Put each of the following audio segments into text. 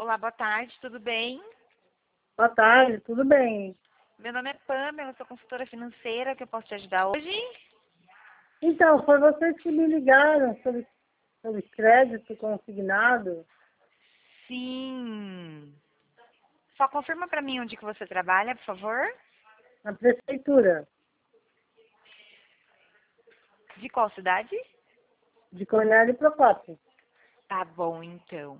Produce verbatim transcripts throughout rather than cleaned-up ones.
Olá, boa tarde, tudo bem? Boa tarde, tudo bem? Meu nome é Pamela, eu sou consultora financeira, que eu posso te ajudar hoje? Então, foi vocês que me ligaram sobre, sobre crédito consignado Sim. Só confirma pra mim onde que você trabalha, por favor. na prefeitura De qual cidade? de Cornélio Procópio. Tá bom, então.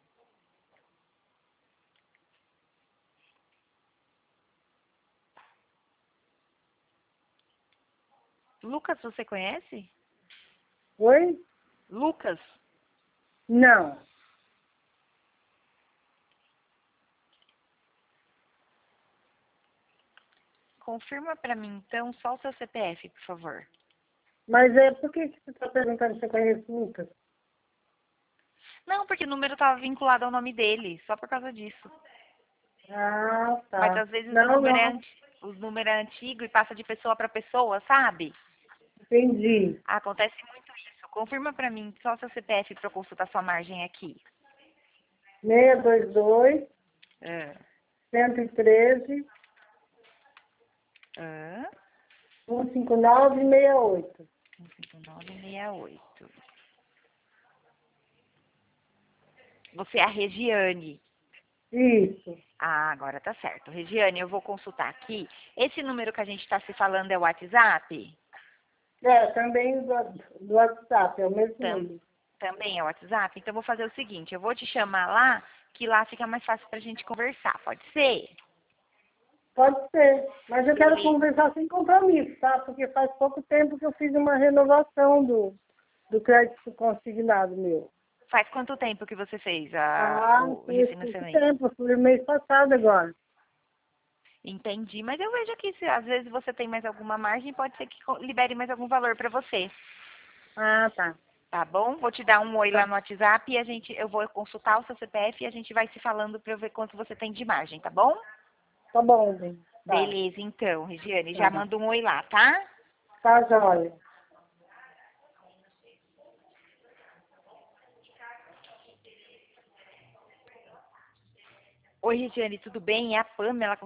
Lucas, você conhece? Oi? Lucas? Não. Confirma pra mim, então, só o seu C P F, por favor. Mas é por que que você está perguntando se eu conheço o Lucas? Não, porque o número estava vinculado ao nome dele, só por causa disso. Ah, Mas tá. às vezes o Não, número é, não. anti... o número é antigo e passa de pessoa para pessoa, sabe? Entendi. Acontece muito isso. Confirma pra mim só o seu C P F para eu consultar sua margem aqui. seis dois dois, Ah, cento e treze, ah, cento e cinquenta e nove, sessenta e oito. um cinco nove seis oito. Você é a Regiane. Isso. Ah, agora tá certo. Regiane, eu vou consultar aqui. Esse número que a gente está se falando é o WhatsApp? É, também do, do WhatsApp, é o mesmo Tam- número. também é o WhatsApp? Então eu vou fazer o seguinte, eu vou te chamar lá, que lá fica mais fácil pra gente conversar, pode ser? Pode ser, mas eu quero Beleza. conversar sem compromisso, tá? Porque faz pouco tempo que eu fiz uma renovação do, do crédito consignado meu. Faz quanto tempo que você fez a, Ah, o fez pouco refinanciamento? tempo, foi mês passado agora. Entendi, mas eu vejo aqui se às vezes você tem mais alguma margem, pode ser que co- libere mais algum valor para você, Ah, tá. tá bom? Vou te dar um oi lá Tá, no WhatsApp e a gente, eu vou consultar o seu C P F e a gente vai se falando para eu ver quanto você tem de margem, tá bom? tá bom, bem. Tá, Beleza, então, Regiane, já tá. manda um oi lá, tá? Tá, joia. Oi, Regiane, tudo bem? É a Pamela.